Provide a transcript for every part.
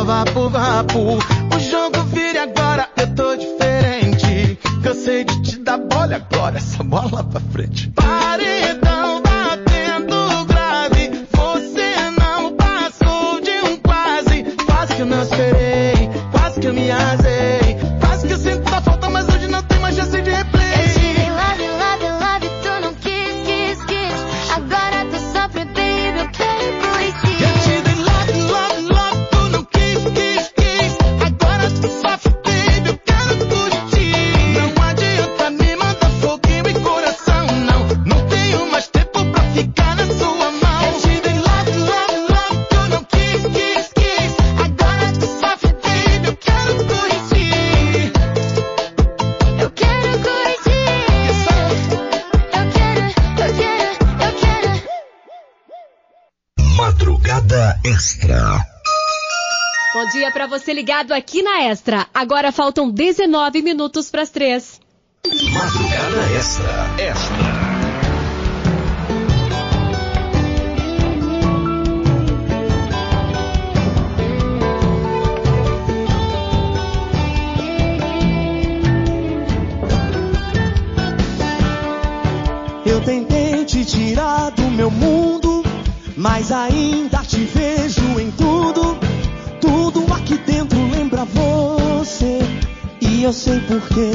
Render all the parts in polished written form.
vapo, vapo. O jogo vira agora, eu tô diferente. Cansei de te dar bola agora, essa bola pra frente. Paredão batendo grave, você não passou de um quase. Quase que eu não esperei, quase que eu me azei. Quase que eu sinto a falta, mas hoje não tem mais chance de replay. Eu te dei love, love, love, tu não quis, quis, quis. Agora tu sofre, baby, eu quero curtir. Eu te dei love, love, love, tu não quis, quis, quis. Agora tu sofre, baby, eu quero curtir. Não adianta me mandar foguinho e coração, não. Não tenho mais tempo pra ficar na sua mão. Eu te dei love, love, love, tu não quis, quis, quis. Agora tu sofre, baby, eu quero curtir. Eu quero curtir. Eu quero. Madrugada Extra. Bom dia pra você ligado aqui na Extra. Agora faltam 19 minutos pras 3. Madrugada Extra. Eu tentei te tirar do meu mundo, mas ainda te vejo em tudo. Tudo aqui dentro lembra você, e eu sei porquê.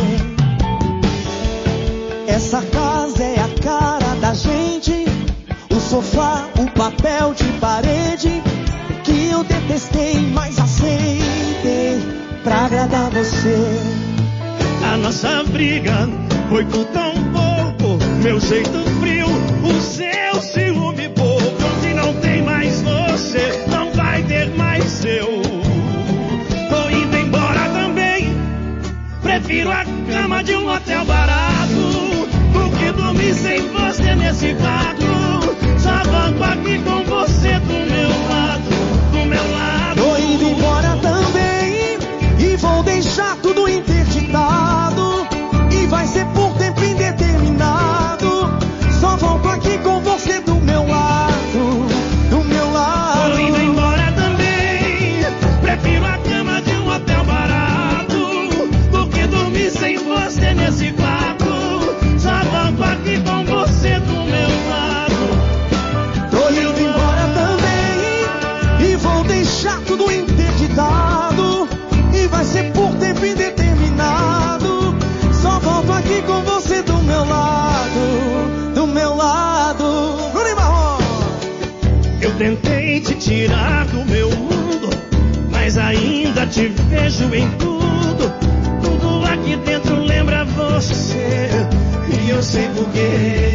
Essa casa é a cara da gente, o sofá, o papel de parede, que eu detestei, mas aceitei pra agradar você. A nossa briga foi por tão pouco, meu jeito frio, o seu ciúme pouco. Se não tem mais você, não vai ter mais eu. Tô indo embora também, prefiro a cama de um hotel barato do que dormir sem você nesse quarto. Só banco aqui com você do meu lado, do meu lado. Tô indo embora também e vou deixar tudo interditado, e vai ser por tempo indeterminado. Só volto aqui com você do meu lado, do meu lado. Tô indo embora também, prefiro a cama de um hotel barato do que dormir sem você nesse quarto. Só banco aqui com você do meu lado. Tô indo embora também e vou deixar tudo interditado, e vai ser por tempo indeterminado. Só volto aqui com você do meu lado, do meu lado. Bruno Marrom. Eu tentei te tirar do meu mundo, mas ainda te vejo em tudo. Tudo aqui dentro lembra você, e eu sei porquê.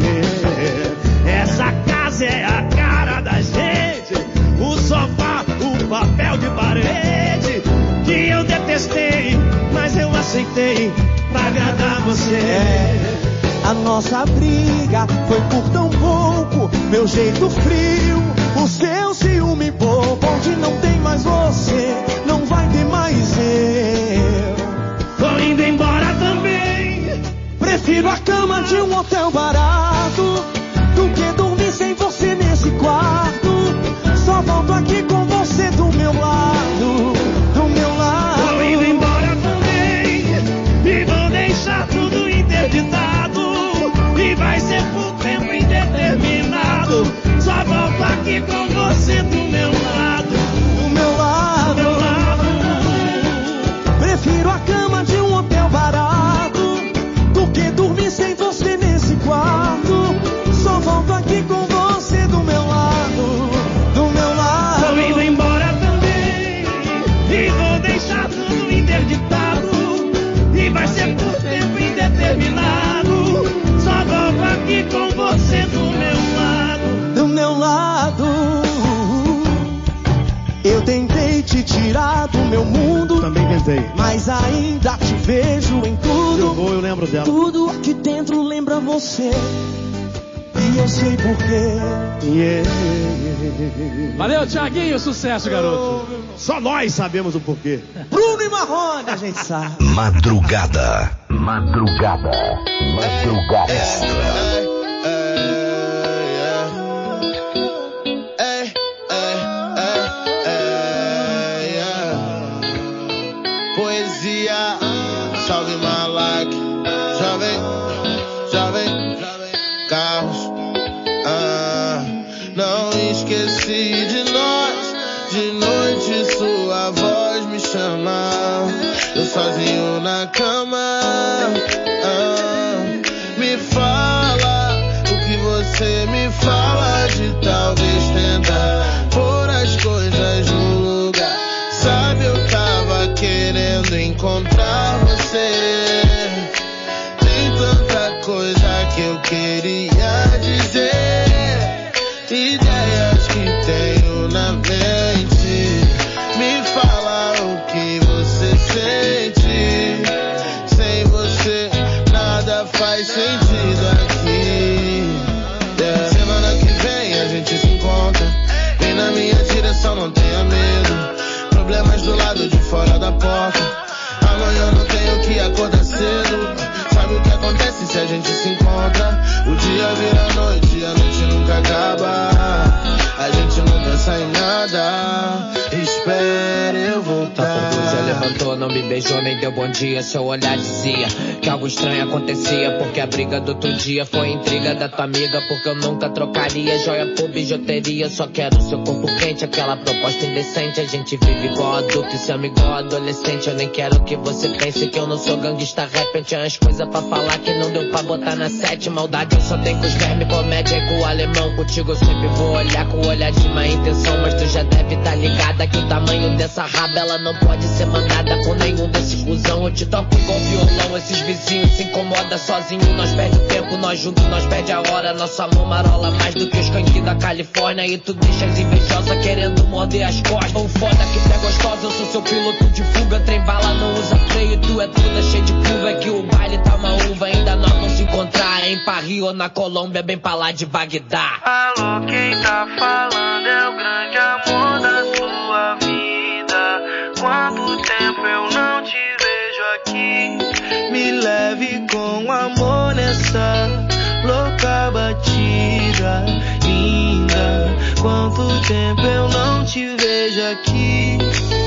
Essa casa é a cara da gente, o sofá, o papel de parede, que eu detestei, mas eu aceitei pra agradar você. A nossa briga foi por tão pouco, meu jeito frio, o seu ciúme bobo. Onde não tem mais você, não vai ter mais eu. Tô indo embora também, Prefiro a cama de um hotel barato do que dormir sem você nesse quarto. Só volto aqui com você do meu lado, do meu lado. tô indo embora também, e vou deixar tudo interditado, e vai ser por tempo indeterminado. Só volto aqui com você do meu lado, Do meu lado. do meu lado. Prefiro a cama de um hotel barato do que dormir sem você nesse quarto. Só volto aqui com você do meu lado, do meu lado. Tô indo embora também, e vou deixar tudo interditado, e vai ser por tempo indeterminado. Só volto aqui com você do meu lado, do meu lado. Eu tentei te tirar do meu mundo, também tentei. mas ainda te vejo em tudo. Eu lembro dela. Tudo aqui dentro lembra você, e eu sei porquê. Valeu, Thiaguinho, sucesso, garoto. Só nós sabemos o porquê. Bruno e Marrone, a gente sabe. Madrugada Extra. noite sua voz me chama, eu sozinho na cama. Me fala o que você me fala de talvez tentar pôr as coisas no lugar. Sabe, eu tava querendo encontrar você. Tem tanta coisa que eu queria dizer, ideias que tenho na mente. Me fala o que você sente. Sem você nada faz sentido aqui. Semana que vem a gente se encontra. Vem na minha direção, não tenha medo. Problemas do lado de fora da porta. Amanhã não tenho que acordar cedo. Sabe o que acontece se a gente se encontra? O dia vira noite e a noite nunca acaba. A gente não pensa em nada. Espera eu voltar. Você levantou, não me beijou, nem deu bom dia. Seu olhar dizia que algo estranho acontecia. Porque a briga do outro dia foi intriga da tua amiga. Porque eu nunca trocaria joia por bijuteria. Só quero seu corpo quente, aquela proposta indecente. A gente vive igual adulto e se ama igual adolescente. Eu nem quero que você pense que eu não sou ganguista rap. Eu tinha as coisas pra falar que não deu pra botar na sete. Maldade eu só tenho com os vermes, comédia e com o alemão. Contigo eu sempre vou olhar com o olhar de má intenção. Mas tu já deve tá ligada que o tamanho dessa raba ela não pode ser mandada com nenhum desses cuzão. Eu te toco igual violão, esses vizinhos se incomodam sozinho. Nós perde o tempo, nós juntos, nós perde a hora. Nosso amor marola mais do que os canqui da Califórnia. E tu deixa as invejosas querendo morder as costas. O foda que tu é gostosa, eu sou seu piloto de fuga. Trem bala não usa freio, tu é toda cheia de curva. É que o baile tá uma uva, ainda nós vamos se encontrar em Paris ou na Colômbia, bem pra lá de Bagdá. Alô, quem tá falando é o grande amor da sua vida. Quanto tempo eu não te vejo aqui? Me leve com amor nessa louca batida linda. Quanto tempo eu não te vejo aqui?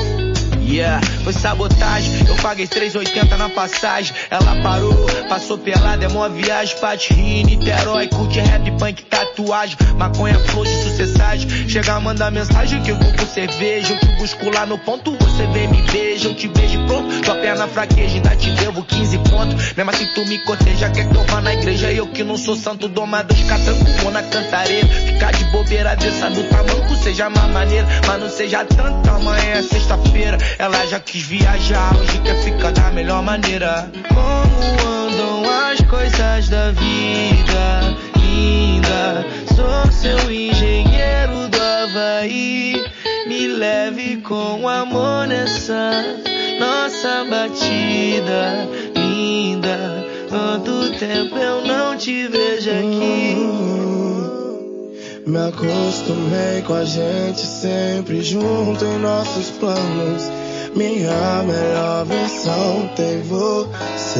Yeah, foi sabotagem, eu paguei 3,80 na passagem. Ela parou, passou pelada, é mó viagem. Pate Rio, Niterói, curte rap, punk, tatuagem. Maconha, flor de sucessagem. Chega a mandar mensagem que eu vou por cerveja. Eu te busco lá no ponto, você vem me beija. Eu te beijo pronto, tua perna fraqueja. Ainda te devo 15 contos. Mesmo assim tu me corteja, quer que eu vá na igreja. Eu que não sou santo, doma 2 catrancos, vou na cantareira. Ficar de bobeira dessa do tamanco, seja mais maneiro, mas não seja tanto. Amanhã é sexta-feira. Ela já quis viajar, hoje quer ficar da melhor maneira. Como andam as coisas da vida, linda? Sou seu engenheiro do Havaí. Me leve com amor nessa nossa batida linda. Quanto tempo eu não te vejo aqui? Me acostumei com a gente sempre junto em nossos planos. Minha melhor versão tem você,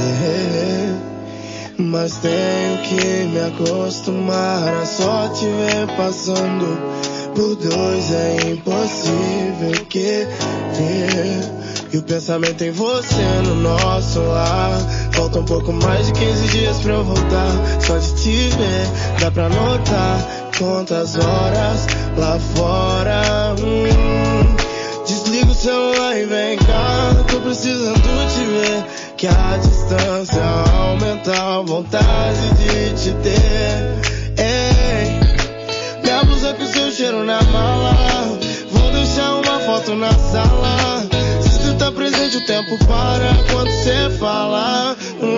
mas tenho que me acostumar a só te ver passando. Por 2 é impossível querer. E o pensamento em você no nosso lar. Falta um pouco mais de 15 dias pra eu voltar. Só de te ver dá pra notar quantas horas lá fora. Desliga o celular e vem cá. Tô precisando te ver, que a distância aumenta a vontade de te ter. Ei, minha blusa com seu cheiro na mala. Vou deixar uma foto na sala. Se tu tá presente o tempo para quando cê fala.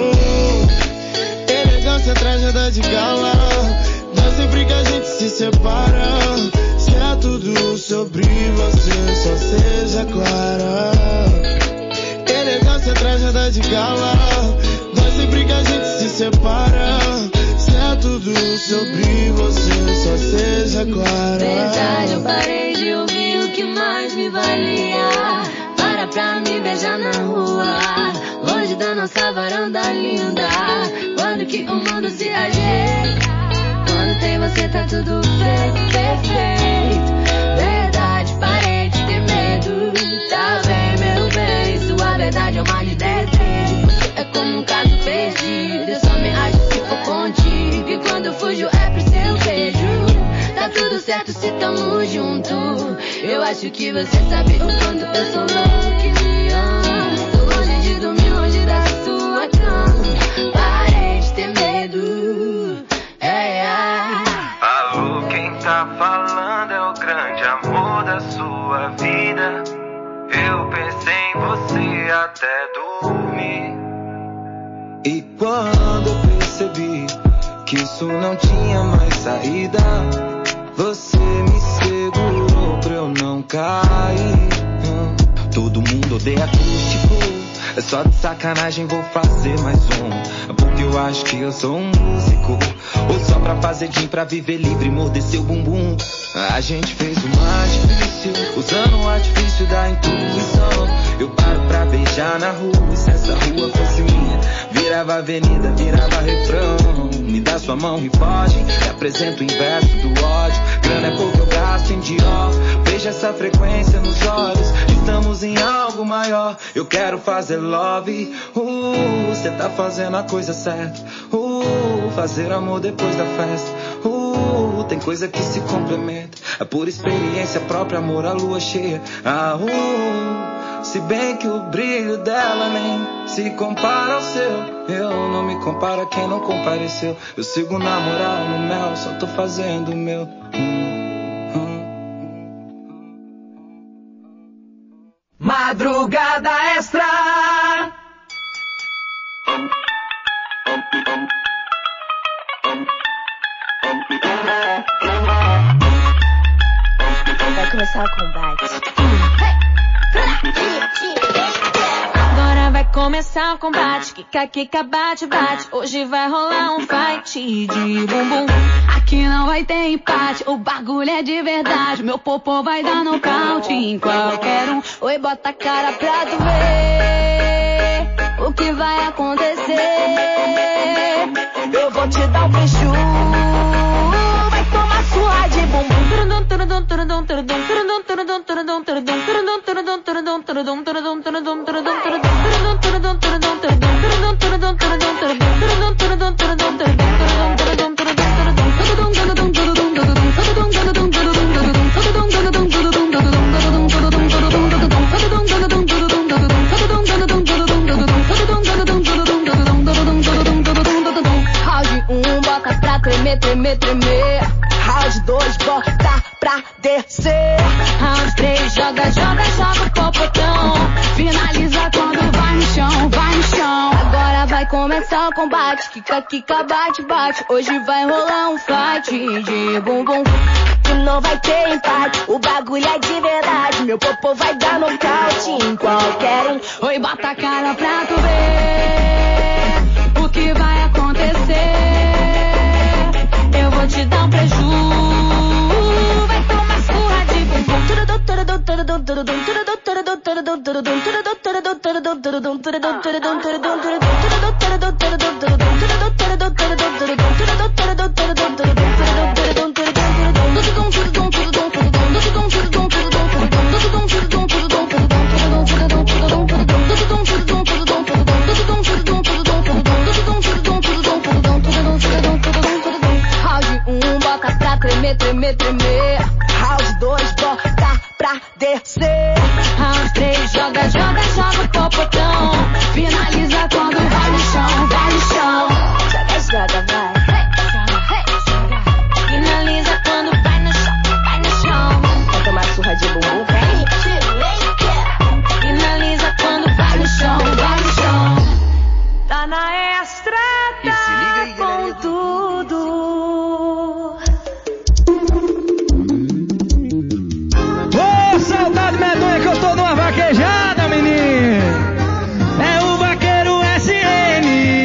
Elegância, tragédia de gala. Dá sempre que a gente se separa. Se é tudo sobre você, só seja clara. Elegância, tragédia de gala. Dá sempre que a gente se separa. Se é tudo sobre você, só seja clara. Verdade, eu parei de ouvir o que mais me valia. Para pra me beijar na rua, longe da nossa varanda linda. Quando que o mundo se ajeita? Quando tem você tá tudo perfeito. Verdade, parei de ter medo. Tá bem, meu bem, sua verdade é uma de desejo. Você é como um caso perdido. Eu só me acho se for contigo. E quando eu fujo é pro seu beijo. Tá tudo certo se tamo junto. Eu acho que você sabe o quanto eu sou louco que me ama. Tô longe de dormir, longe da sua cama. Parei de ter medo. Alô, quem tá falando é o grande amor da sua vida. Eu pensei em você até dormir. E quando eu percebi que isso não tinha mais saída, você me segurou pra eu não cair. Todo mundo odeia acústico, é só de sacanagem vou fazer mais um. Porque eu acho que eu sou um músico, ou só pra fazer gym, pra viver livre, morder seu bumbum. A gente fez o mais difícil, usando o artifício da intuição. Eu paro pra beijar na rua, e se essa rua fosse minha, virava avenida, virava refrão. Me dá sua mão e foge, me apresenta o inverso do ódio. Grana é pouco, eu gasto em Dior. Veja essa frequência nos olhos, estamos em algo maior. Eu quero fazer love, cê tá fazendo a coisa certa. Fazer amor depois da festa. Tem coisa que se complementa, é por experiência própria, amor à lua cheia. Se bem que o brilho dela nem se compara ao seu. Eu não me comparo a quem não compareceu. Eu sigo na moral, no mel, só tô fazendo o meu. Madrugada Extra. Vai começar o combate. Agora vai começar o combate. Kika, kika, bate, bate. Hoje vai rolar um fight de bumbum. Aqui não vai ter empate, o bagulho é de verdade. Meu popô vai dar nocaute em qualquer um. Oi, bota a cara pra tu ver o que vai acontecer. Eu vou te dar um beijo, vai tomar surra de bumbum. Round 1, bota pra tremer, tremer, tremer. Round 2, bota pra descer. Round 3, joga, joga, joga o popotão. Finaliza quando vai no chão, vai no chão. Agora vai começar o combate. Kika, kika, bate, bate. Hoje vai rolar um fight de bumbum. Que não vai ter empate, o bagulho é de verdade. Meu popô vai dar nocaute em qualquer um. Oi, bota a cara pra tu ver o que vai acontecer. Eu vou te dar um preju, vai tomar surra de bumbum. Round 1, bota pra tremer, tremer, tremer. Round 2, bota pra descer. Round 3, joga, joga, joga o popotão. Finaliza quando vai no chão, vai no chão. Joga, joga, vai. Finaliza quando vai no chão, vai no chão. Vai tomar surra de bumbum, vem. Finaliza quando vai no chão, vai no chão. Tá na Extra, tá com tudo. Ô, saudade medonha que eu tô numa vaquejada, menino. É o Vaqueiro SM.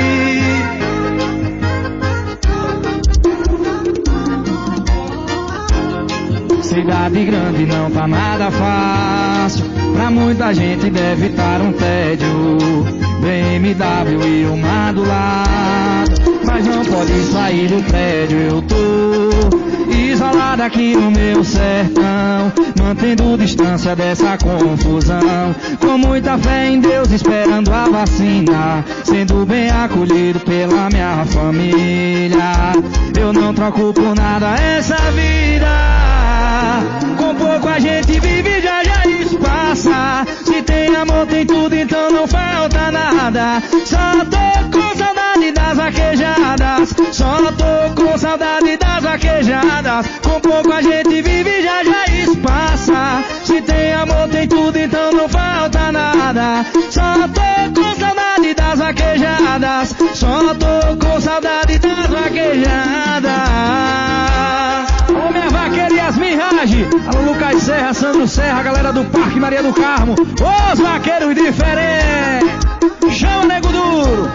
Cidade grande não tá nada fácil. Pra muita gente deve estar um tédio. BMW e uma do lado, mas não pode sair do prédio. Eu tô Isolada aqui no meu sertão, mantendo distância dessa confusão. Com muita fé em Deus, esperando a vacina, sendo bem acolhido pela minha família. Eu não troco por nada essa vida. Com pouco a gente vive, já isso passa. Se tem amor tem tudo, então não falta nada. Só tô com saudade das vaquejadas, só tô com saudade das vaquejadas. Com pouco a gente vive, já isso passa. Se tem amor tem tudo, então não falta nada. Só tô com saudade das vaquejadas, só tô com saudade das vaquejadas. Ô minha vaqueira Yasmin Rage, alô Lucas Serra, Sandro Serra, galera do Parque Maria do Carmo, os vaqueiros diferentes. Chama Nego Duro.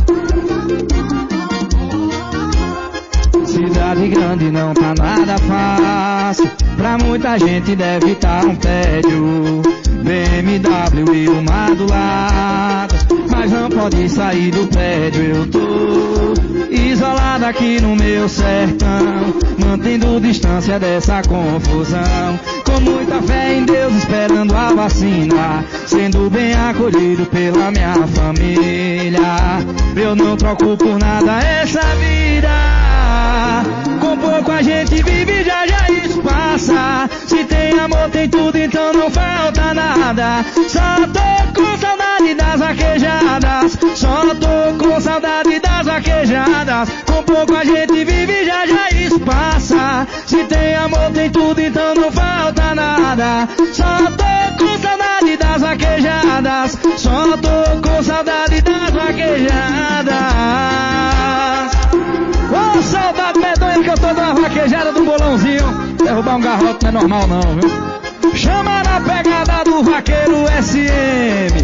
Cidade grande não tá nada fácil, pra muita gente deve tá um tédio. BMW e uma do lado, mas não pode sair do prédio. Eu tô isolado aqui no meu sertão, mantendo distância dessa confusão. Com muita fé em Deus, esperando a vacina, sendo bem acolhido pela minha família. Eu não troco por nada essa vida. Com pouco a gente vive, já isso passa. Se tem amor tem tudo, então não falta nada. Só tô com saudade das vaquejadas, só tô com saudade das vaquejadas. Com pouco a gente vive, já isso passa. Se tem amor tem tudo, então não falta nada. Só tô com saudade das vaquejadas, só tô com saudade das vaquejadas. Ô saudade medonha que eu tô dando uma vaquejada do bolãozinho. Derrubar um garrote não é normal não, viu? Chama na pegada do vaqueiro SM.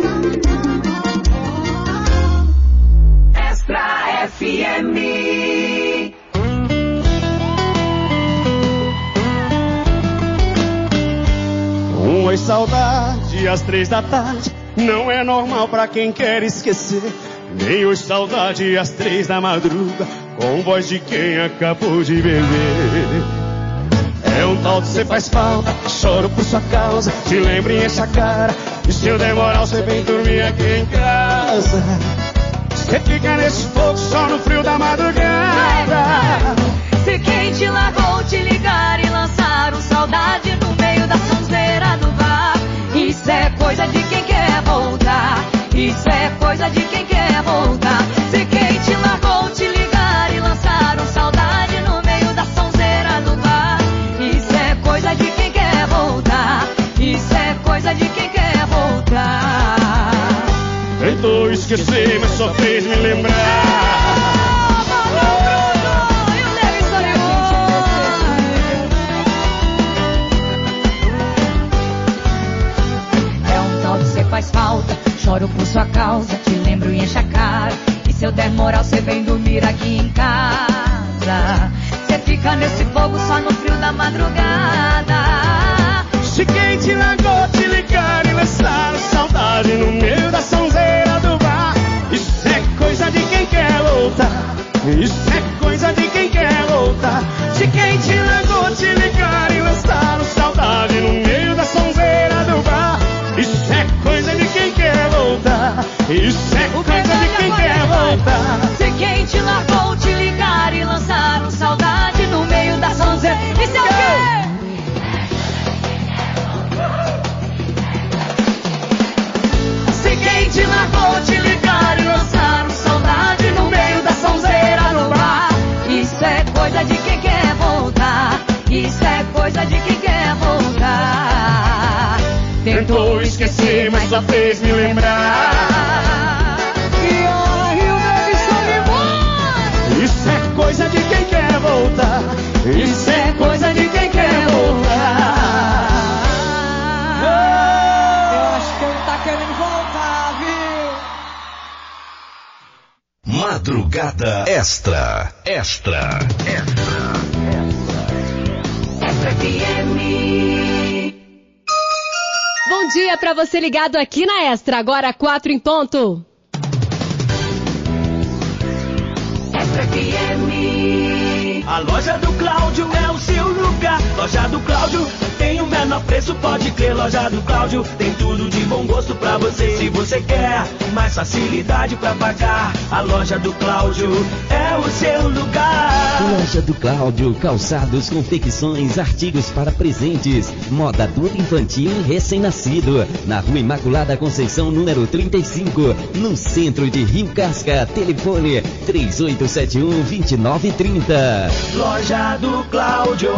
Extra FM. Oi, saudade, às 3 da tarde, não é normal pra quem quer esquecer. Nem hoje saudade, às 3 da madruga, com voz de quem acabou de beber. É um tal de cê faz falta, choro por sua causa, te lembro e enche a cara. E se eu demorar, você vem dormir aqui em casa. Cê fica nesse fogo só no frio da madrugada. Se quem te largou te ligar e lançar um saudade no meio da sonzeira do bar. Isso é coisa de quem quer voltar. Isso é coisa de quem quer voltar. Se quem te largou te ligar e lançar um saudade no meio da sonzeira do bar. Isso é coisa de quem quer voltar. Isso é coisa de quem quer voltar. Tentou esquecer, mas só fez me lembrar. Faz falta, choro por sua causa, te lembro e enche a cara. E se eu der moral, cê vem dormir aqui em casa. Cê fica nesse fogo só no frio da madrugada. Se quem te largou te ligar e lançar saudade no meio da sonzeira do bar. Isso é coisa de quem quer voltar. Isso é coisa de quem quer voltar. Se quem te largou te ligar e lançar saudade no meio da sonzeira do bar. Isso é coisa de quem quer voltar. Isso é coisa de quem quer voltar. Se quem te largou te ligar e lançar um saudade no meio da sonzeira. Isso é o quê? Se quem te largou te ligar e lançar um saudade no meio da sonzeira no bar. Isso é coisa de quem quer voltar. Isso é coisa de quem quer voltar. Tentou esquecer, mas só fez me lembrar. Isso é coisa de quem quer voltar. Isso é coisa de quem quer voltar. Eu acho que ele tá querendo voltar, viu? Madrugada Extra. Extra. Bom dia pra você ligado aqui na Extra, agora 4 em ponto. A loja do Cláudio é o seu lugar. Loja do Cláudio tem o menor preço, pode crer. Loja do Cláudio tem tudo de bom gosto pra você. Se você quer mais facilidade pra pagar, a loja do Cláudio é o seu lugar. Loja do Cláudio, calçados, confecções, artigos para presentes, moda adulto, infantil e recém-nascido. Na Rua Imaculada Conceição, número 35, no centro de Rio Casca. Telefone 3871-2930. Loja do Cláudio.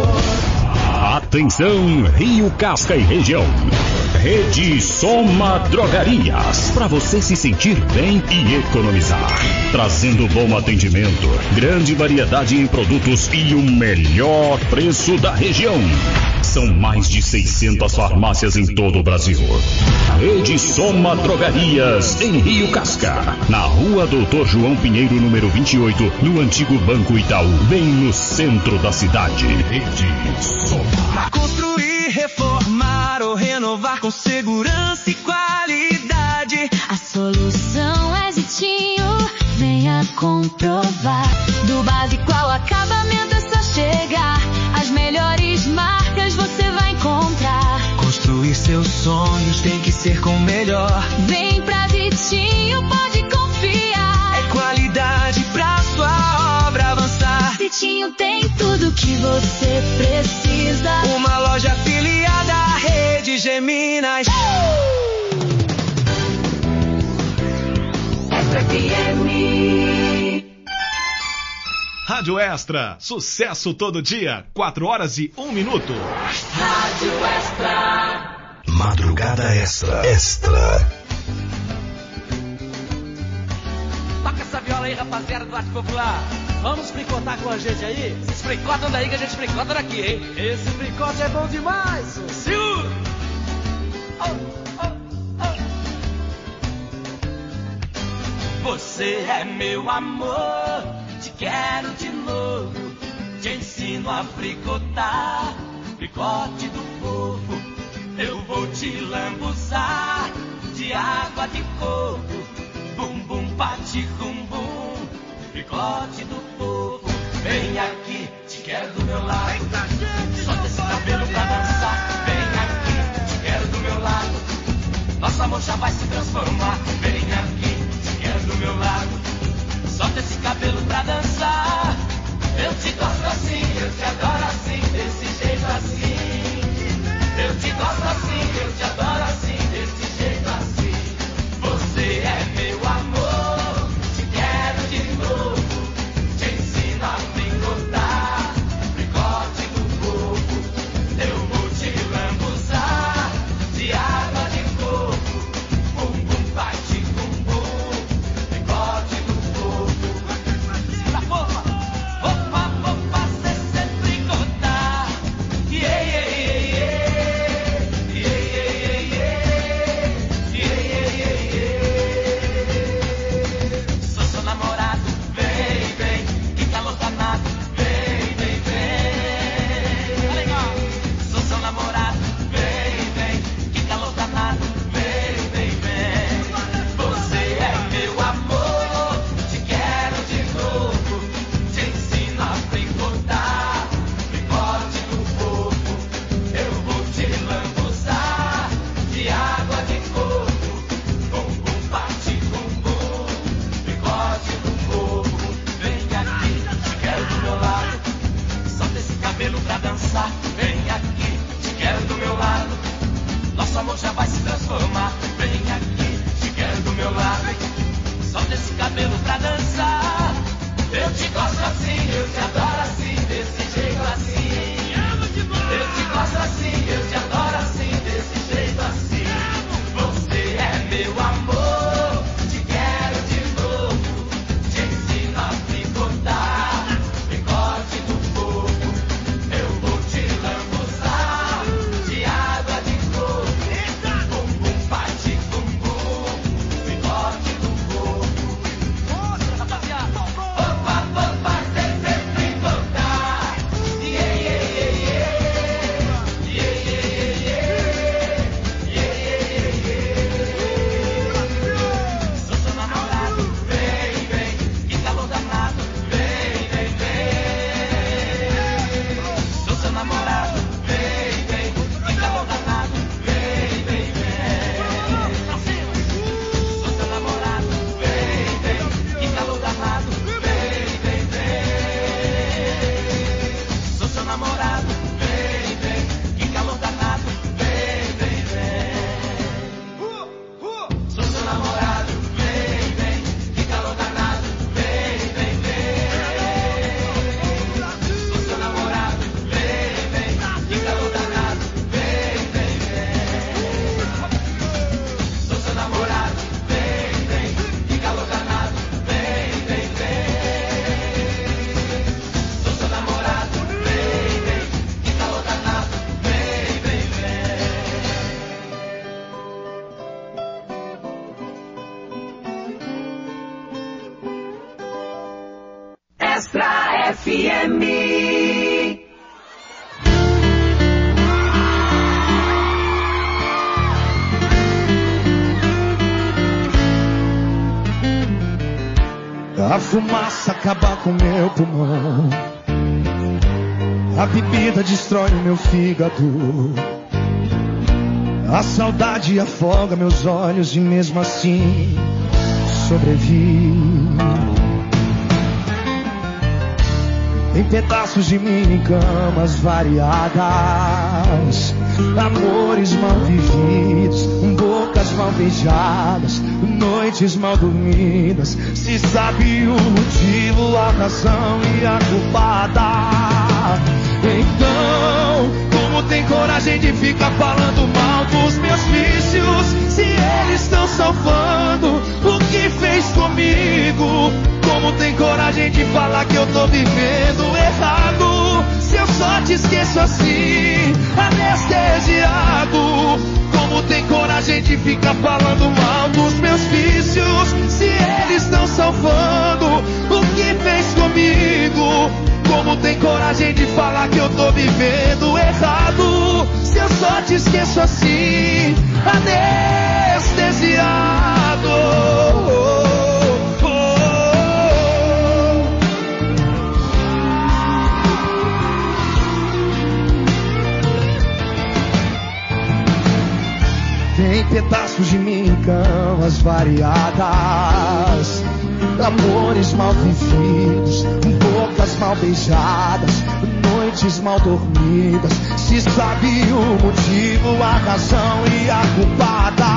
Atenção, Rio Casca e região. Rede Soma Drogarias, para você se sentir bem e economizar. Trazendo bom atendimento, grande variedade em produtos e o melhor preço da região. São mais de 600 farmácias em todo o Brasil. Rede Soma Drogarias, em Rio Casca, na Rua Doutor João Pinheiro, número 28, no antigo Banco Itaú, bem no centro da cidade. Rede Soma. Construir, reformar ou renovar com segurança e qualidade. A solução é Zitinho, venha comprovar. Do básico ao acabamento é só chegar. As melhores marcas você vai encontrar. Construir seus sonhos tem que ser com o melhor. Vem pra Zitinho, pode confiar. É qualidade pra sua obra avançar. Zitinho tem tudo que você precisa. Uma loja afiliada à Rede Geminas. Rádio Extra, sucesso todo dia, 4h01. Rádio Extra. Madrugada Extra. Extra. Toca essa viola aí, rapaziada do Arte Popular. Vamos fricotar com a gente aí? Vocês fricotam daí que a gente fricota daqui, hein? Esse fricote é bom demais. Segura! Você é meu amor, te quero de novo. Te ensino a fricotar, fricote do povo. Eu vou te lambuzar de água de coco. Bum bum bate rum bum, fricote do povo. Vem aqui, te quero do meu lado. Solta esse cabelo pra dançar. Vem aqui, te quero do meu lado. Nosso amor já vai se transformar. Vem aqui, te quero do meu lado. Solta esse cabelo pra dançar. Eu te gosto assim, eu te adoro assim, desse jeito assim. Eu te gosto assim, eu te adoro assim, desse jeito assim. Você é meu amor, te quero de novo. Te ensino a fricotar, fricote do povo. Eu vou te lambuzar de água de coco. Bum bum bate bum bum, fricote do povo. Segura a porra. FM. A fumaça acaba com meu pulmão, a bebida destrói meu fígado, a saudade afoga meus olhos e mesmo assim sobrevivo. Em pedaços de mim em camas variadas, amores mal vividos, bocas mal beijadas, noites mal dormidas. Se sabe o motivo, a razão e a culpada. Então, como tem coragem de ficar falando mal dos meus vícios, se eles estão salvando o que fez comigo? Como tem coragem de falar que eu tô vivendo errado, se eu só te esqueço assim, anestesiado? Como tem coragem de ficar falando mal dos meus vícios, se eles estão salvando o que fez comigo? Como tem coragem de falar que eu tô vivendo errado, se eu só te esqueço assim, anestesiado? Tem pedaços de mim em camas variadas, amores mal vividos, bocas mal beijadas, noites mal dormidas. Se sabe o motivo, a razão e a culpada.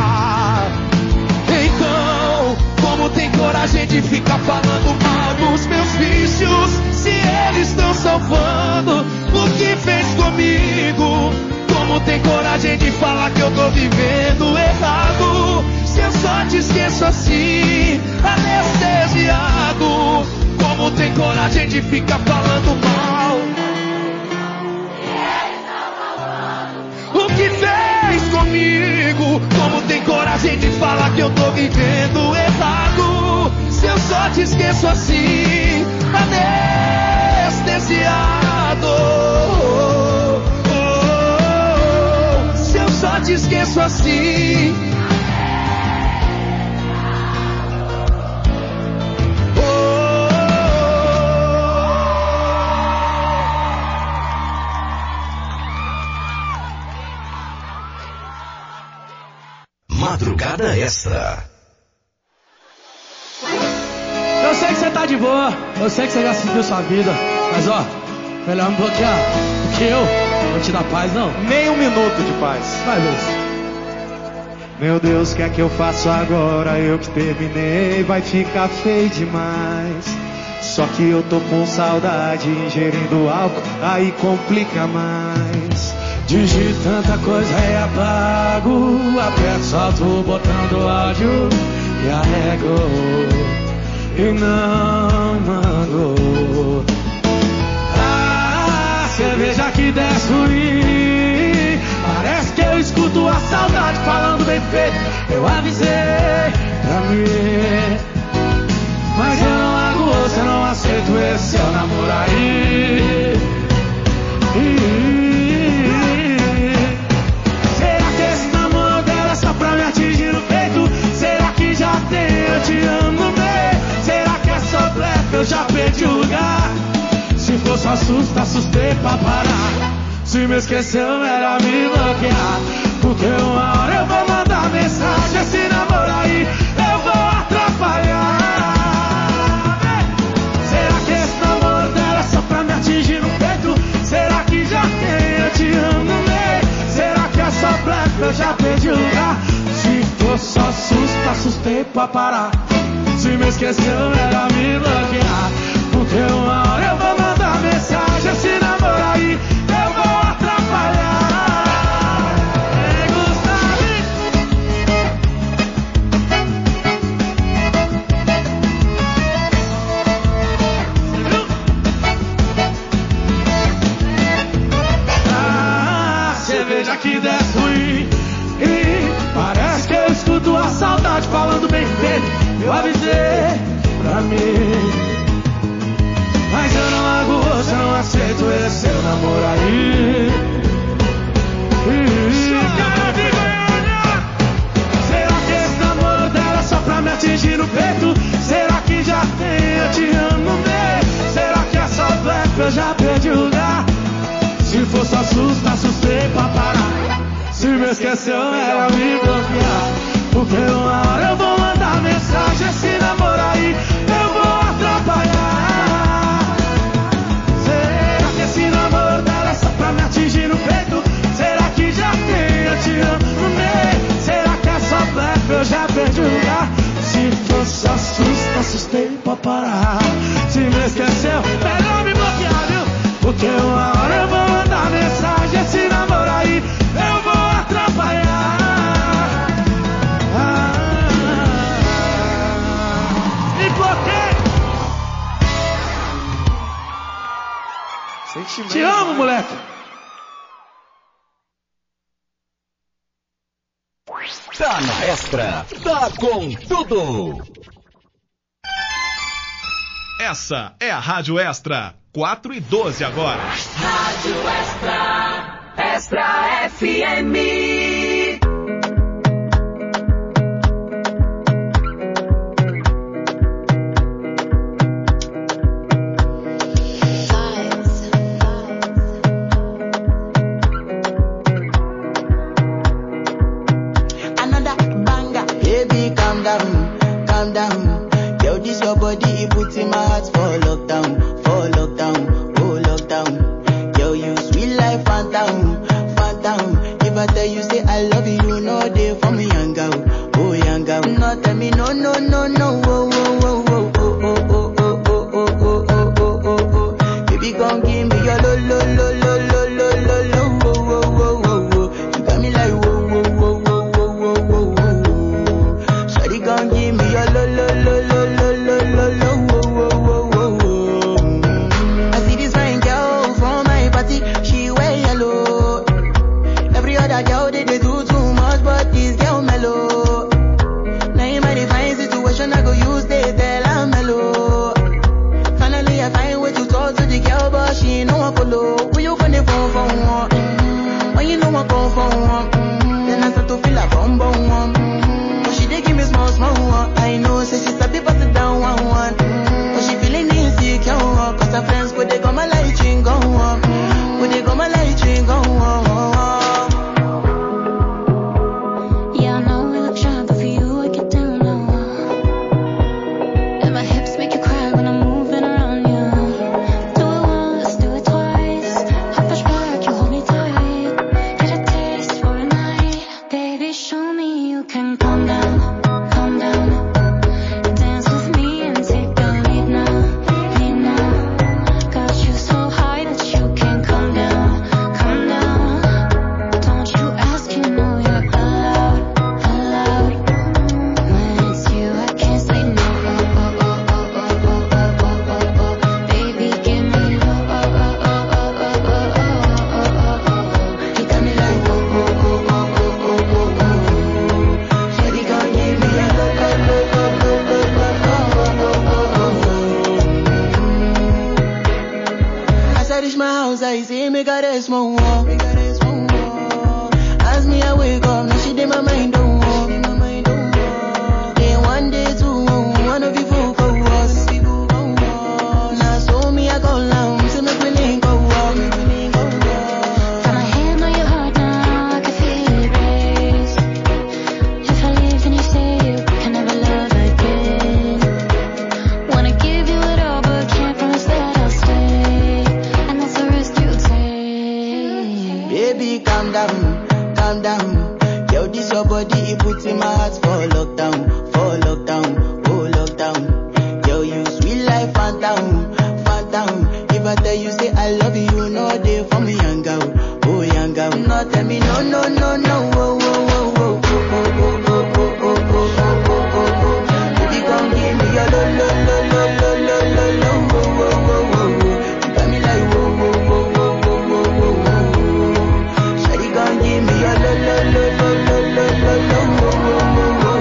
Então, como tem coragem de ficar falando mal dos meus vícios, se eles estão salvando o que fez comigo? Como tem coragem de falar que eu tô vivendo errado, se eu só te esqueço assim, anestesiado? Como tem coragem de ficar falando mal o que fez comigo? Como tem coragem de falar que eu tô vivendo errado, se eu só te esqueço assim, anestesiado? Só te esqueço assim. Madrugada Extra. Eu sei que você tá de boa, eu sei que você já seguiu sua vida, mas ó, melhor me bloquear, porque eu não te dá paz, não. Nem um minuto de paz. Vai, Luiz. Meu Deus, o que é que eu faço agora? Eu que terminei, vai ficar feio demais. Só que eu tô com saudade, ingerindo álcool, aí complica mais. Digito tanta coisa e apago, aperto, solto o botão do áudio e arrego e não mando. Cerveja que desce ruim, parece que eu escuto a saudade falando bem feito. Eu avisei pra mim, mas eu não largo você, não aceito esse seu namoro aí. Será que esse namoro dela é só pra me atingir no peito? Será que já tem eu te amo no meio? Será que é só blefe, eu já perdi o lugar? Se for só susto, assustei pra parar. Se me esqueceu, melhor me bloquear, porque uma hora eu vou mandar mensagem. Esse namoro aí eu vou atrapalhar. Será que esse namoro dela é só pra me atingir no peito? Será que já tem eu te amo no meio? Será que é só blefe, eu já perdi o lugar? Se for só susto, assustei pra parar. Se me esqueceu, melhor me bloquear, porque uma hora eu vou mandar mensagem. Esse namoro aí eu vou atrapalhar. Gustavo. Cerveja que desce ruim, e parece que eu escuto a saudade falando bem feito. Eu avisei pra mim, mas eu não largo esqueceu, melhor me bloquear. Porque uma hora eu vou mandar mensagem, esse namoro aí eu vou atrapalhar. Será que esse namoro dela é só pra me atingir no peito? Será que já tem eu te amo no meio? Será que é só blefe, eu já perdi o lugar? Se fosse assusto, assustei pra parar. Se me esqueceu, melhor me bloquear, viu? Porque uma hora eu vou mandar mensagem, esse namoro aí eu vou atrapalhar. Me bloqueei. Te amo, moleque. Tá na Extra, tá com tudo. Essa é a Rádio Extra, 4:12 agora. Rádio Extra, Extra FM. Another banger, baby, calm down, calm down. Yo, this your body, it puts in my heart for lockdown, oh lockdown. Yo, you sweet life, phantom, phantom. If I tell you say I love you, you know they for me, young girl, oh young girl. No, tell me no, no, no, no, oh, oh, oh, oh, oh, oh, oh, oh, oh, oh, oh, oh, oh, oh. Baby, come give me your lo, lo, lo, lo, lo, lo, lo, lo, oh, oh, oh, oh, oh. You got me like whoa, whoa, whoa, whoa, whoa, whoa, whoa, whoa. Shawty, come give me your lo, lo, lo, lo, lo, lo, lo, lo, whoa, whoa, whoa, whoa. I see this fine girl from my party, she wear yellow. Every other girl they do too much, but this girl mellow. Now in my divine situation, I go use they tell I'm mellow. Finally I find way to talk to the girl, but she ain't no one follow. When you gonna phone for one? When you know I call for one? Then I start to feel a bum bum one. But she dey give me small small one. I know say she's a bit pass it down one one. But she feeling insecure, cause her friends could they come my light ring go on. Could they come my light ring go on. Yeah, I know we look shy, but for you I get down low. And my hips make you cry when I'm moving around you. Do it once, do it twice. I push back, you hold me tight. Get a taste for a night. Baby, show me you can calm down, calm down. Dance with me and take the lead now, lead now. Got you so high that you can't come down, come down. Don't you ask, you know you're allowed, allowed. When it's you, I can't say no. Oh, oh, oh, oh, oh, oh, oh, oh, oh, oh. Baby, give me oh, oh, oh, oh, oh, oh, oh, oh, oh, oh, oh. You got me like oh, oh, oh, oh, oh, oh, oh, oh. Shawty gon' give me a lo, lo, lo, lo, lo, lo, As I reach my house, I see me got a small wall. As me I wake up, now she did my mind don't walk. Day one, day two, one of you folk go us. Now so me I go down, so make me link go walk. Got my hand on your heart now, I can feel it race. If I leave, then you say you can never love again. Wanna give you it all, but can't promise that I'll stay. And that's the risk you take. Baby, calm down, calm down. Yo, this your body, it puts in my heart for lockdown, oh lockdown. Yo, you sweet life, phantom, phantom. If I tell you say I love you, you know they for me, young girl, oh young girl. No, tell me no, no, no, no, oh, oh, oh, oh, oh, oh, oh, oh, oh, oh, oh, oh, oh, oh. Baby, come give me your lo, lo, lo, lo, lo, lo, lo, lo, oh, oh, oh, oh, oh. You got me like whoa, whoa, whoa, whoa, whoa, whoa, whoa, whoa. Shawty gon' give me your lo, lo, lo, lo, lo, lo, lo, lo, oh, oh, oh, oh, oh.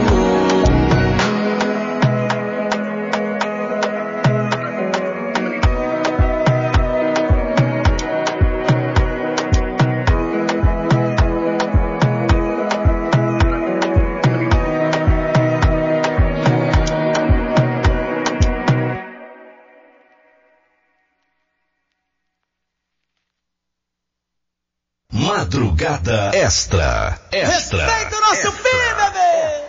Madrugada Extra. Respeita o nosso filho, bebê!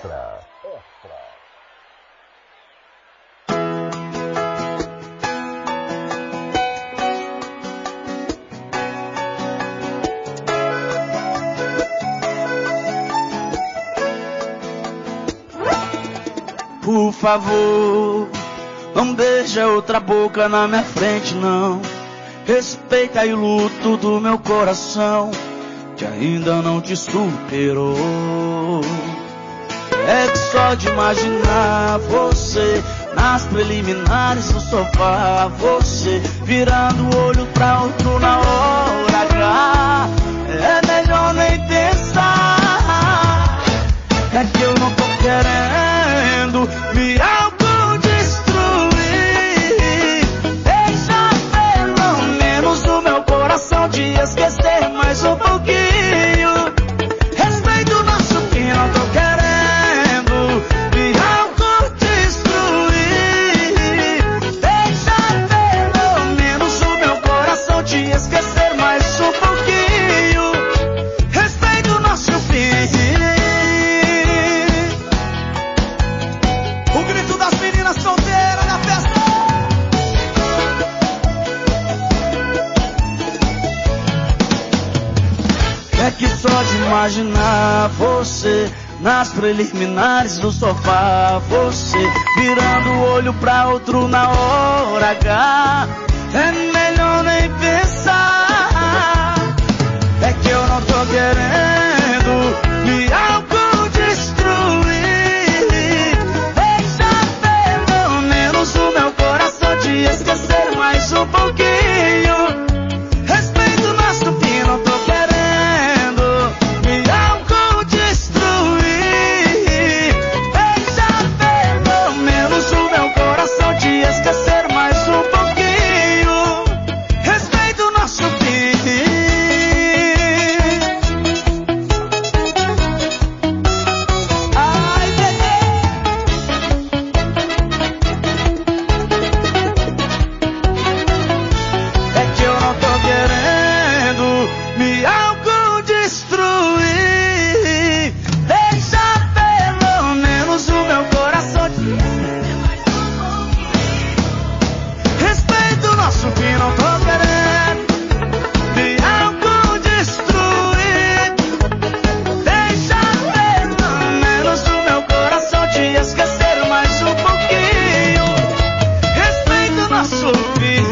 Por favor, não beija outra boca na minha frente, não. Respeita aí o luto do meu coração, que ainda não te superou. É que só de imaginar você nas preliminares do sofá, você virando o olho pra outro na hora H, é melhor nem pensar. É que eu não tô querendo me autodestruir. Deixa pelo menos o meu coração te esquecer mais um pouquinho. Respeita o nosso fim, não tô querendo me autodestruir. Deixa pelo menos o meu coração te esquecer mais um pouquinho. Respeita o nosso fim. O grito das meninas solteiras na festa. É que só de imaginar você nas preliminares do sofá, você virando o olho pra outro na hora H, é melhor nem pensar. É que eu não tô querendo me autodestruir. Deixa pelo menos o meu coração te esquecer mais um pouquinho. Respeita o nosso fim, não tô querendo me autodestruir. Deixa pelo menos o meu coração te esquecer mais um pouquinho. Respeita o nosso fim. Ai, bebê. É que eu não tô querendo me autodestruir. Deixa pelo menos o meu coração te esquecer mais um pouquinho. Respeita o nosso fim, não tô querendo me autodestruir. Deixa pelo menos o meu coração te esquecer mais um pouquinho. Respeita o nosso fim.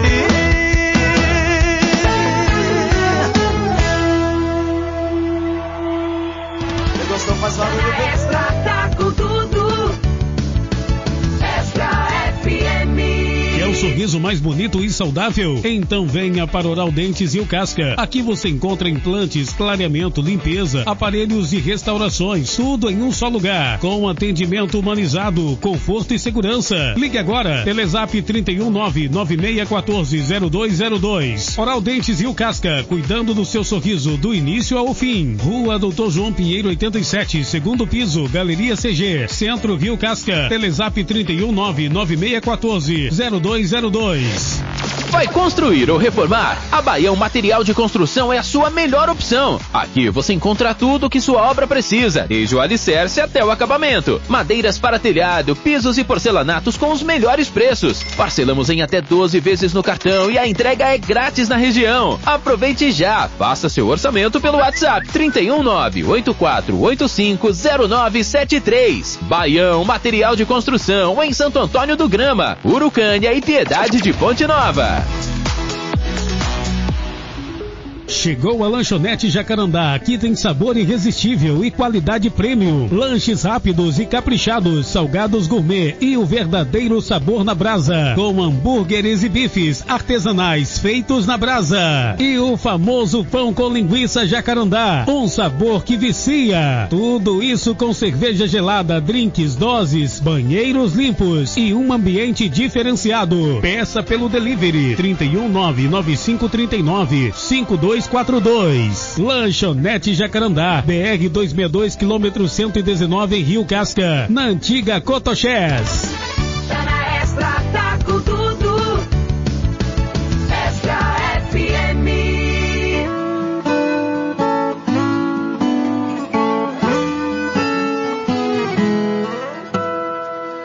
Você gostou? Faz barulho, bebê. Extra tá com tudo. Extra FM. Quer o sorriso mais bonito e saudável? Então venha para Oral Dentes e o Casca. Aqui você encontra implantes, clareamento, limpeza, aparelhos e restaurações, tudo em um só lugar, com atendimento humanizado, conforto e segurança. Ligue agora, Telezap 31996140202. Oral Dentes e o Casca, cuidando do seu sorriso do início ao fim. Rua Doutor João Pinheiro 87, segundo piso, Galeria CG, Centro Rio Casca. Telezap 31996140202. Vai construir ou reformar? A Baião Material de Construção é a sua melhor opção. Aqui você encontra tudo o que sua obra precisa, desde o alicerce até o acabamento. Madeiras para telhado, pisos e porcelanatos com os melhores preços. Parcelamos em até 12 vezes no cartão e a entrega é grátis na região. Aproveite já, faça seu orçamento pelo WhatsApp 319-8485-0973. Baião Material de Construção em Santo Antônio do Grama, Urucânia e Piedade de Ponte Nova. Chegou a Lanchonete Jacarandá, aqui tem sabor irresistível e qualidade premium. Lanches rápidos e caprichados, salgados gourmet e o verdadeiro sabor na brasa. Com hambúrgueres e bifes artesanais feitos na brasa. E o famoso pão com linguiça Jacarandá, um sabor que vicia. Tudo isso com cerveja gelada, drinks, doses, banheiros limpos e um ambiente diferenciado. Peça pelo delivery 31995395242. Lanchonete Jacarandá, BR 262, quilômetro 119 em Rio Casca, na antiga Cotoxés. Tá na Extra, tá com tudo. Extra FM.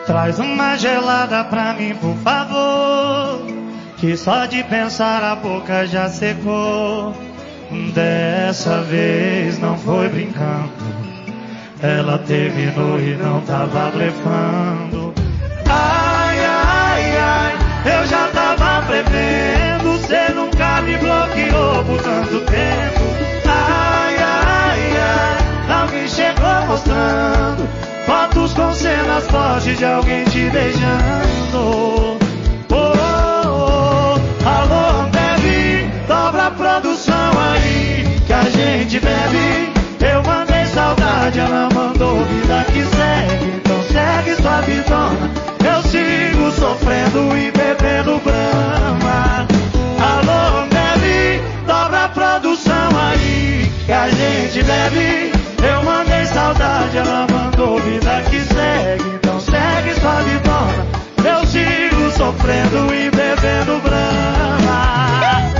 Traz uma gelada pra mim, por favor, que só de pensar a boca já secou. Dessa vez não foi brincando, ela terminou e não tava blefando. Ai, ai, ai, eu já tava prevendo, cê nunca me bloqueou por tanto tempo. Ai, ai, ai, alguém chegou mostrando fotos com cenas fortes de alguém te beijando. Oh, oh, oh, alô, Ambev, dobra a produção aí que a gente bebe. Eu mandei saudade, ela mandou vida que segue. Então segue sua vidona, eu sigo sofrendo e bebendo Brahma. Alô, Ambev, dobra a produção aí que a gente bebe. Eu mandei saudade, ela mandou vida que segue. Então segue sua vidona, eu sigo sofrendo e bebendo Brahma.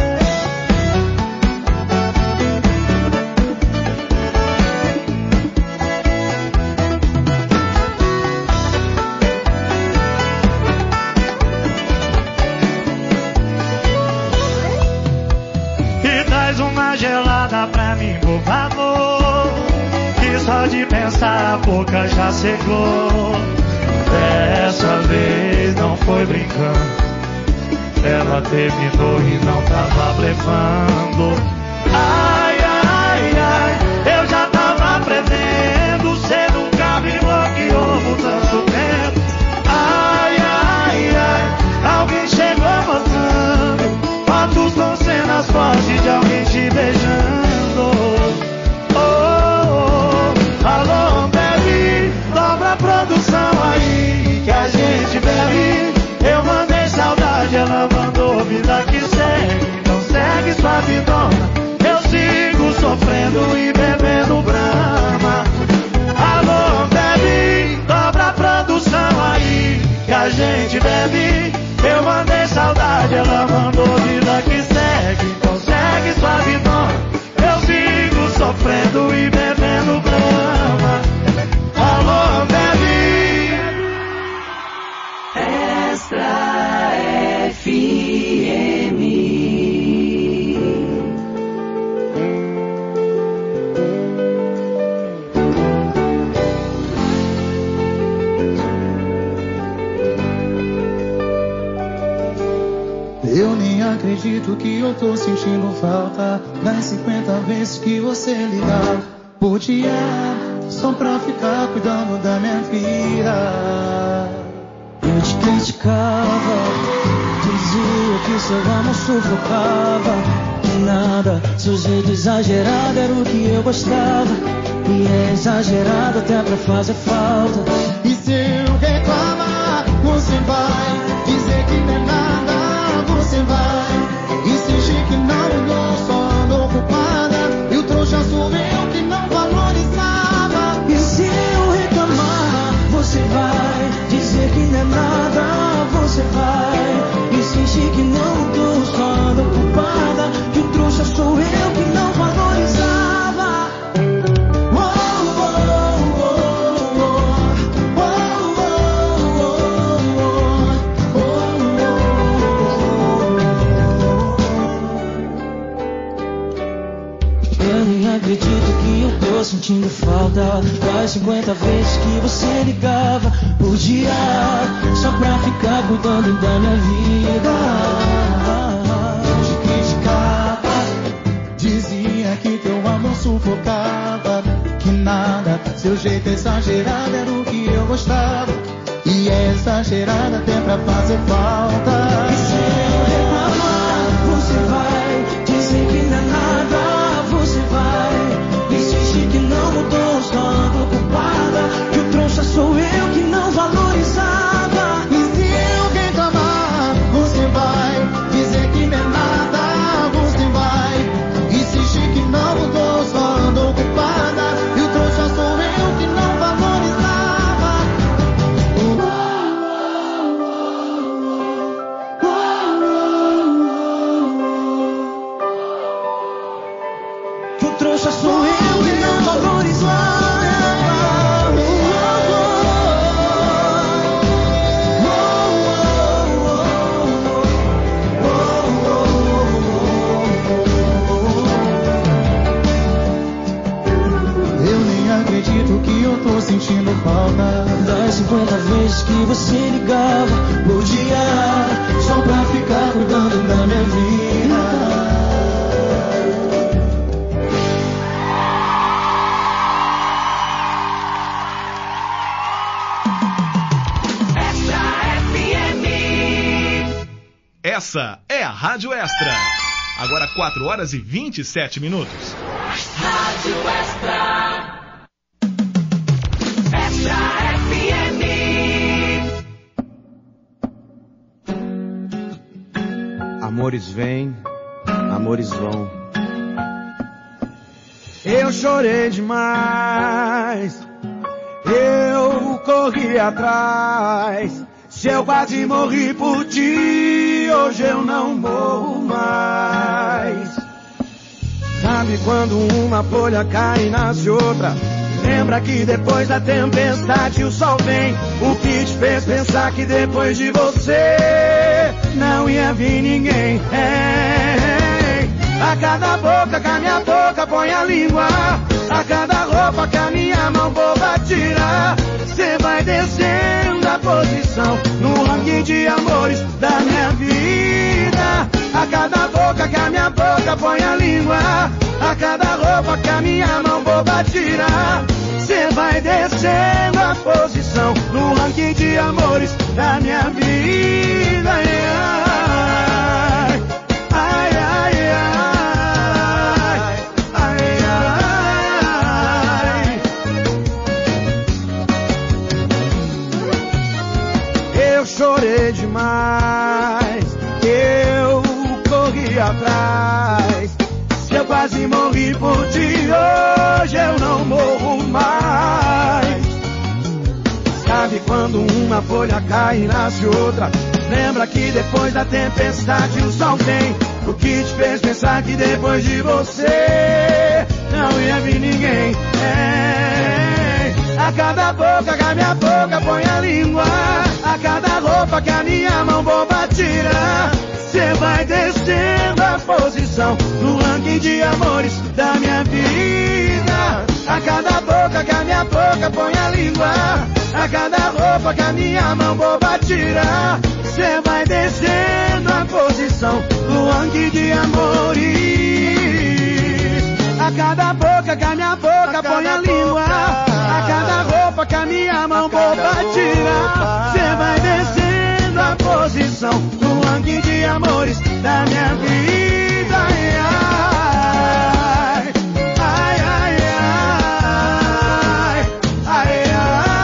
E traz uma gelada pra mim, por favor, que só de pensar a boca já secou. Dessa vez não foi brincando, ela terminou e não tava blefando. Ai, ai, ai, eu já tava prevendo, cê nunca me bloqueou por tanto tempo. Ai, ai, ai, alguém chegou mostrando fotos com cenas fortes de alguém te beijando. Oh, oh, oh, alô, Ambev, dobra a produção aí que a gente bebe. Eu mandei saudade, ela mandou vida que segue. Então segue sua vidona, eu sigo sofrendo e bebendo Brahma. Alô, Ambev, dobra a produção aí que a gente bebe. Eu mandei saudade, ela mandou vida que segue. Então segue sua vidona, eu sigo sofrendo e bebendo Brahma. Alô, Ambev. Extra FM. Eu nem acredito que eu tô sentindo falta das 50 vezes que você ligava por dia, só pra ficar cuidando da minha vida. Eu te criticava, dizia que seu amor sufocava. Que nada, seu jeito exagerado era o que eu gostava. E é exagerado até pra fazer falta. E se eu reclamar, você vai dizer que não é nada. Você vai insistir que não mudou, só andou ocupada. E o trouxa sou eu que não valorizava. E se eu reclamar, você vai dizer que não é nada. Você vai insistir que não mudou, só andou ocupada. Que o trouxa sou eu que não valorizava. Oh, oh, oh, oh, oh, Eu nem acredito que eu tô sentindo falta das 50 vezes que você ligava por dia, só pra ficar cuidando da minha vida. Eu te criticava, dizia que teu amor sufocava. Que nada, seu jeito exagerado era o que eu gostava. E é exagerado até pra fazer falta. E se eu reclamar, você vai dizer que não é nada. Você vai insistir que não mudou, só ando ocupada. Que o trouxa sou eu que não valorizava. E se eu reclamar, você vai dizer que não é nada. Você vai insistir que não mudou, só andou ocupada. E o trouxa sou eu que não valorizava. das 50 vezes que você ligava por dia, só pra ficar cuidando da minha vida. Essa é a Rádio Extra. Agora 4 horas e 27 minutos. Rádio Extra. Extra FM. Amores vêm, amores vão. Eu chorei demais, eu corri atrás. Se eu quase morri por ti, hoje eu não morro mais. Sabe quando uma folha cai e nasce outra? Lembra que depois da tempestade o sol vem. O que te fez pensar que depois de você não ia vir ninguém? A cada boca que a minha boca põe a língua, a cada roupa que a minha mão boba tira, cê vai descendo a posição no ranking de amores da minha vida. A cada boca que a minha boca põe a língua, a cada roupa que a minha mão boba tira, cê vai descendo a posição no ranking de amores da minha vida. Ai, ai, ai, ai, ai. Eu chorei demais, eu corri atrás. Se eu quase morri por ti, hoje eu não morro mais. Sabe quando uma folha cai e nasce outra? Lembra que depois da tempestade o sol vem. O que te fez pensar que depois de você não ia vir ninguém? A cada boca que a minha boca põe a língua, a cada roupa que a minha mão boba tira, cê vai descendo a posição no ranking de amores da minha vida. A cada boca que a minha boca põe a língua, a cada roupa que a minha mão boba tira, cê vai descendo a posição no ranking de amores. A cada boca que a minha boca põe a língua, a cada roupa que a minha mão boba tira, cê vai descendo a posição no ranking de amores da minha vida. Ai, ai, ai, ai,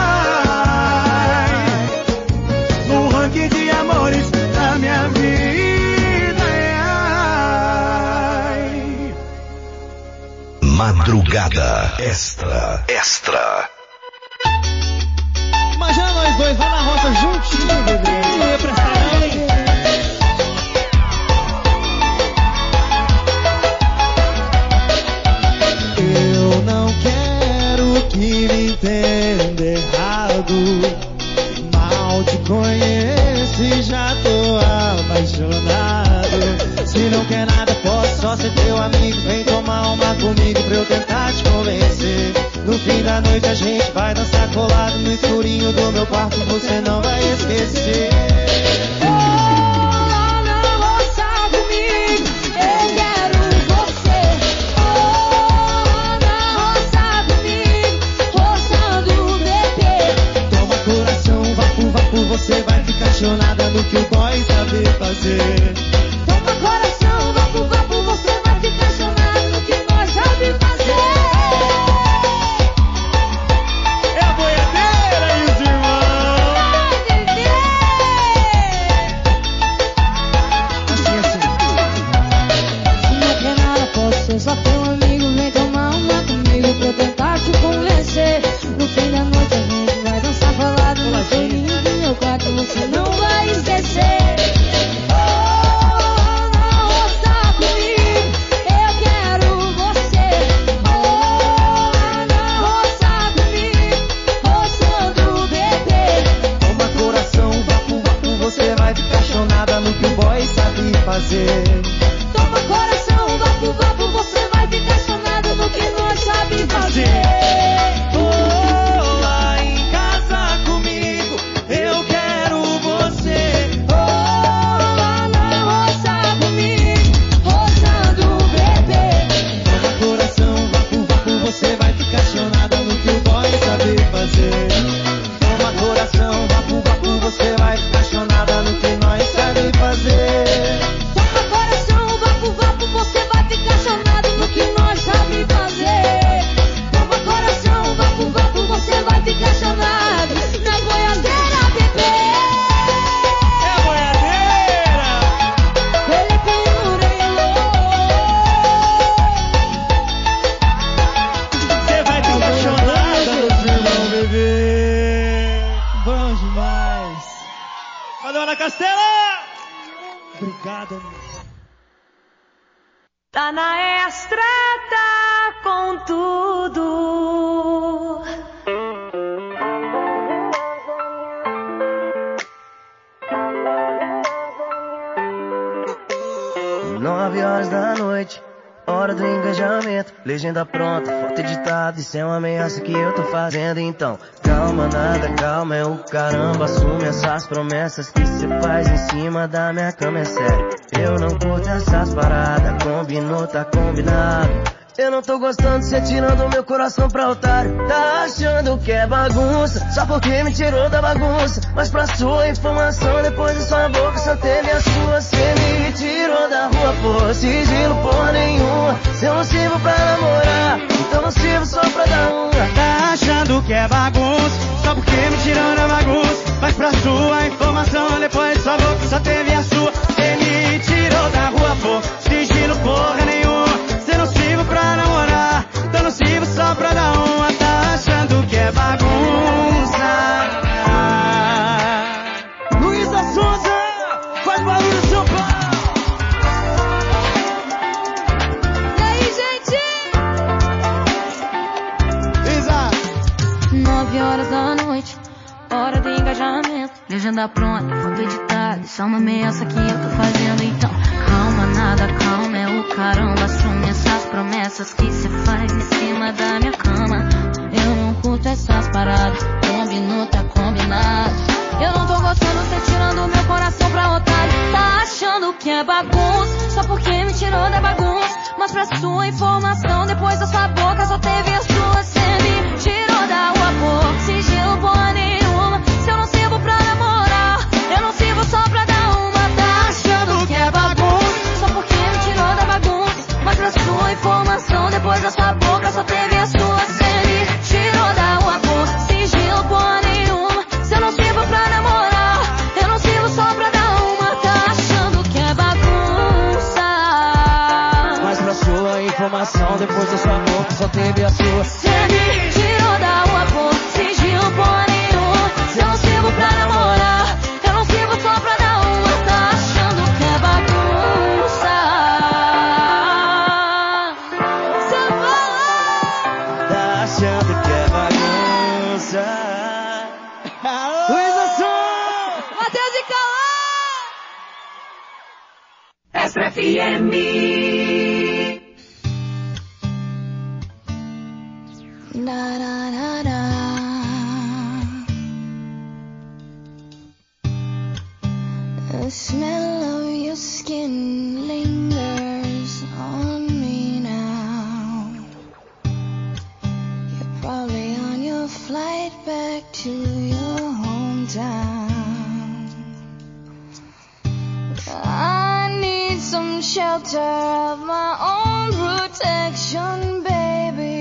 ai, no ranking de amores da minha vida. Madrugada Extra. Extra. Imagina nós dois lá na roça juntinho, bebê. Não ia prestar não. Eu não quero que me entenda errado. Mal te conheço e já tô apaixonado. Se não quer nada, posso só ser teu amigo. Vem tomar uma comigo pra eu tentar te convencer. No fim da noite a gente vai dançar colado no escurinho do meu quarto, você não vai esquecer. Você vai ficar chonada no que o boy sabe fazer. Toma coração, vapo, vapo, você vai ficar chonada no que nós sabe fazer. É a boiadeira e os irmãos. Ana Castela! Obrigado. Tá na Extra, tá com tudo. 9h da noite, hora do engajamento. Legenda pronta, foto editada, isso é uma ameaça que eu tô fazendo. Então, calma, nada, calma, é o caramba. Assume essas promessas que cê faz em cima da minha cama, é sério. Eu não curto essas paradas, combinou, tá combinado. Eu não tô gostando de cê tirando meu coração pra otário. Tá achando que é bagunça, só porque me tirou da bagunça. Mas pra sua informação, depois de sua boca só teve a sua. Cê me tirou da rua por sigilo, porra nenhuma. Se eu não sirvo pra namorar, então não sirvo só pra dar uma. Tá achando que é bagunça, só porque me tirou da bagunça. Mas pra sua informação, depois de sua boca só teve a sua. Cê me tirou da rua por sigilo, porra nenhuma. Cê não sirvo pra namorar, então não sirvo só pra dar uma. Tá achando que é bagunça. Luísa Souza, faz barulho São Paulo. E aí, gente? Exato. 9h da noite, hora do engajamento. Legenda pronta, foto editada, isso é uma ameaça que eu tô fazendo. Então, calma, nada, calma, é o caramba. Assume essas promessas que cê faz em cima da minha cama. Eu não curto essas paradas, combinou, tá combinado. Eu não tô gostando, cê tirando meu coração pra otário. Tá achando que é bagunça, só porque me tirou da bagunça. Mas pra sua informação, depois da sua boca só teve a sua. Cê me tirou da rua por sigilo, porra nenhuma. Se eu não sirvo pra namorar, eu não sirvo só pra dar uma. Tá achando que é bagunça, só porque me tirou da bagunça. Mas pra sua informação, depois da sua boca só teve a sua. Cê me tirou da rua por sigilo, porra nenhuma. Se eu não sirvo pra namorar, eu não sirvo só pra dar uma. Tá achando que é bagunça, mas pra sua informação, depois da sua boca só teve a sua. cê me tirou da rua por sigilo, porra nenhuma. Se eu não sirvo pra namorar, eu não sirvo só pra dar uma. Tá achando que é bagunça. Cê Tá achando que é bagunça. Luísa Souza, Matheus e Cauã. Extra FM. Da, da, da, da. The smell of your skin lingers on me now. You're probably on your flight back to your hometown. I need some shelter of my own protection, baby.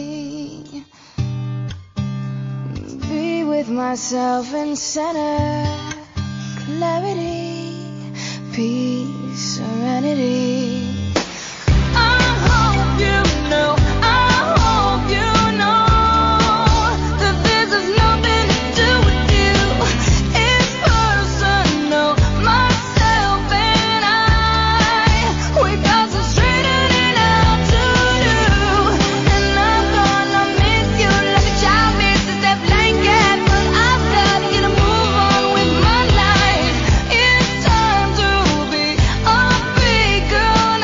Be with myself in center, clarity, peace, serenity. I hope you know, I hope you know that this has nothing to do with you. It's personal, myself and I. We got some straightening out to do, and I'm gonna miss you like a child misses their blanket. But I've got to get a move on with my life. It's time to be a big girl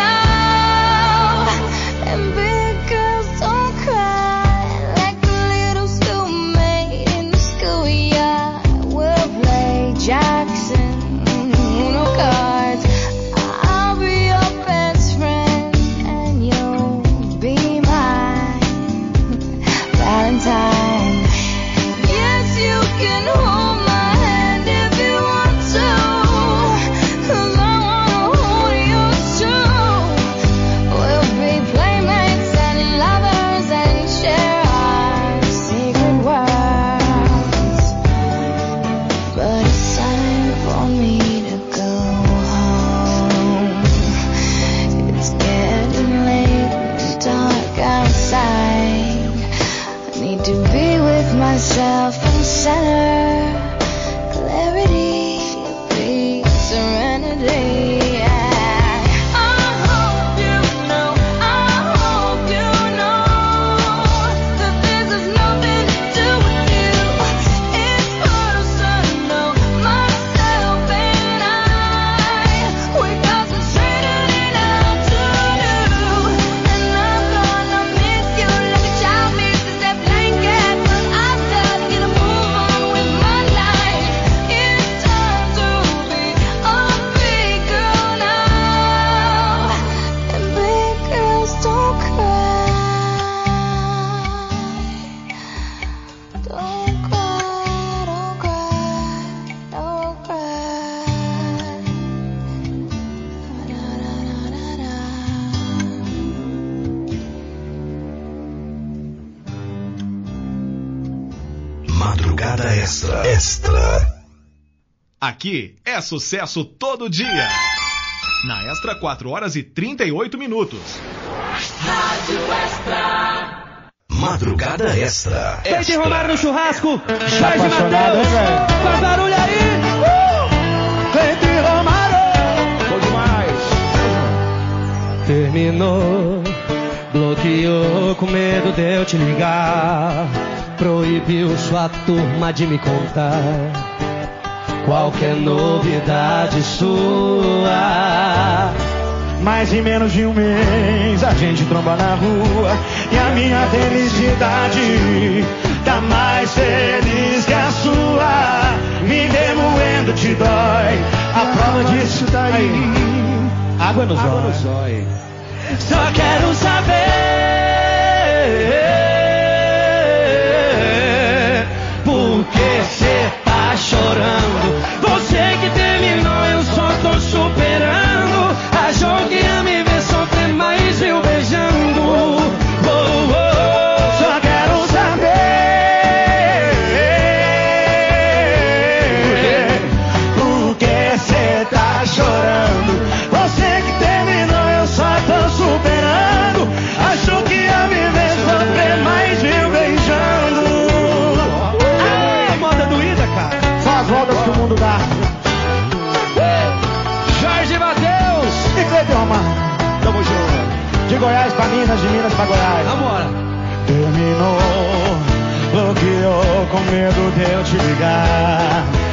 Aqui é sucesso todo dia. Na Extra, 4 horas e 38 minutos. Rádio Extra. Madrugada Extra. Peide Romário no churrasco. Tá Jorge Matheus. Faz barulho aí. Peide Romário. Bom demais. Terminou, bloqueou com medo de eu te ligar. Proibiu sua turma de me contar qualquer novidade sua. Mas em menos de um mês a gente tromba na rua e a minha felicidade tá mais feliz que a sua. Me remoendo te dói, a prova disso tá aí. Água nos olhos. Só quero saber por que cê tá chorando. Você que terminou, eu só tô superando. Achou que ia me ver sofrer, mas eu beijando. Só quero saber por que cê tá chorando. Você que terminou, eu só tô superando. Achou que ia me ver sofrer, mas viu beijando. Moda doída, cara. Só as voltas que o mundo dá. Jorge Matheus. E Cleiton Romário. Tamo junto. De Goiás pra Minas, de Minas pra Goiás. Vambora. Terminou, bloqueou com medo de eu te ligar.